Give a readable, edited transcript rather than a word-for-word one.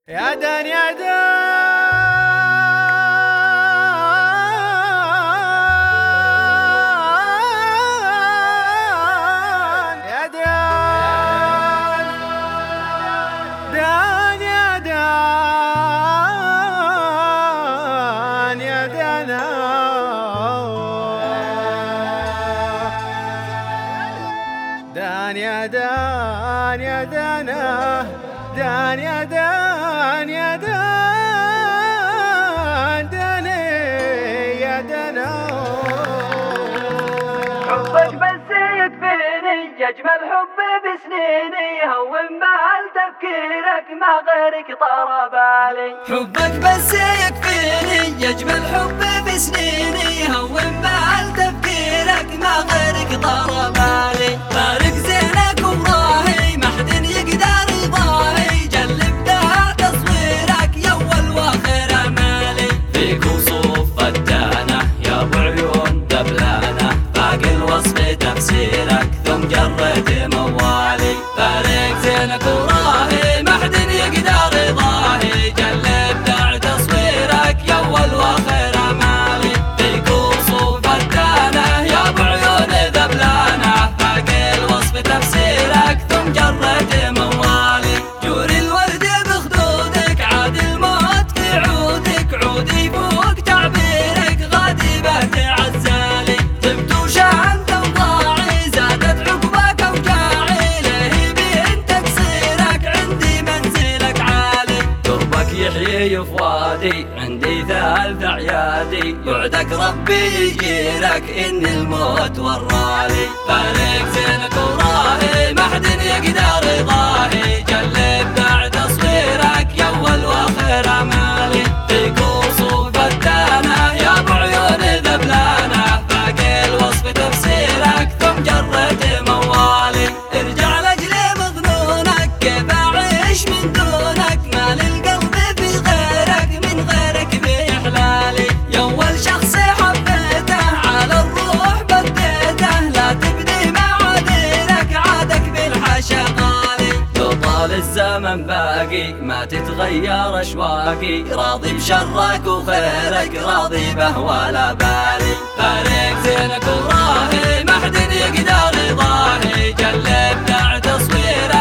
يا دان يا دان يا دان دان يا دان يا دان دان يا دان يا دان دان يا دان يا دان داني يا دانا حبك بس يكفيني يجمل حب بسنيني هون بال تفكيرك ما غيرك طار بالي. حبك بس يكفيني يجمل حب بسنيني هون بال تفكيرك ما غيرك طار بالي. بارك زينك وراهي ما حد يقدر يضاهي جلب داع تصويرك يا اول واخر امالي. فيك وصوف فتانه يا ابو عيون دبلانه باقي الوصف تفسيرك ثم جرد موالي. بارك زينك وراهي ما حد يقدر يضاهي جلب داع تصويرك يا اول واخر امالي. فيك وصوف فتانه يا ابو عيون دبلانه باقي الوصف تفسيرك ثم جرد موالي. جور الورد بخدودك عاد الموت في عودك عودي فوق تعبيرك غادي بهت عزالي. طبت وشعنت وضاعي زادت عقبك اوجاعي لهيبي انت قصيرك عندي منزلك عالي. قربك يحيي فؤادي عندي ثالث عيادي يعدك ربي يجيرك ان الموت ورالي. بارك زينك وراهي ما حد يقدر يضاهي جلب داع تصويرك يا اول واخر امالي. فيك وصوف فتانه يا ابو عيون ذبلانه باقي الوصف تفسيرك ثم جرد موالي. ارجع لاجل مظنونك كيف اعيش من دونك مال القلب في غيرك من غيرك بيحلالي. يا اول شخص حبيته على الروح بديته لا تبدي معاذيرك عادك بالحشا غالي. لو طال الزمن باقي ما تتغير اشواقي راضي بشرك وخيرك راضي به ولا بالي. بارك زينك وراهي ما حد يقدر يضاهي جلب داع تصويرك